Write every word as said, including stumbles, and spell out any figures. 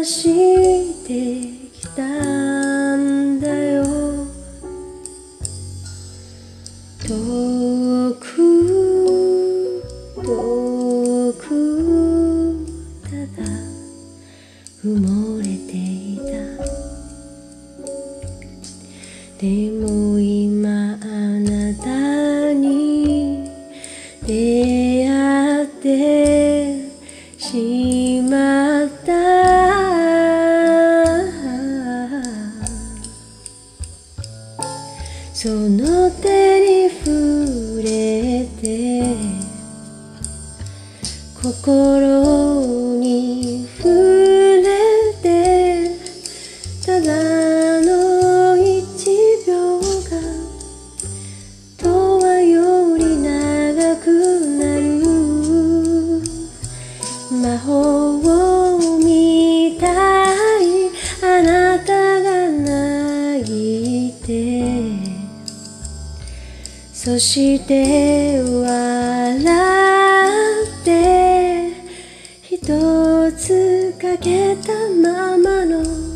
してきたんだよ。遠く遠くただ埋もれていた。でも今あなたに出会ってしまった。その手に触れて心に触れて、ただの一秒が永遠より長くなる。魔法みたいあなたが泣いて、そして笑って一つかけたままの